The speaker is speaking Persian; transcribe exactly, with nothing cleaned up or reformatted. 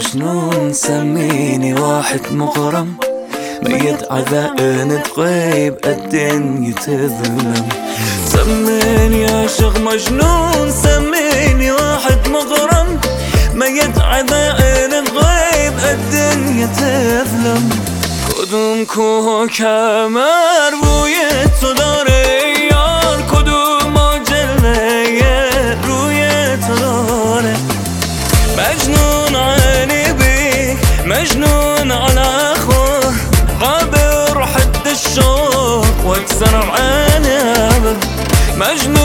مجنون سميني واحد مغرم، ميت عذائن تغيب الدنيا تظلم. سميني عاشق مجنون سميني واحد مغرم، ميت عذائن تغيب الدنيا تظلم. کدوم کوه کمر روی تو داره یار، کدوم ماجله روی تو داره. مجنون عيني بيك مجنون على اخوه، غابر حد الشوق واكسر عيني. مجنون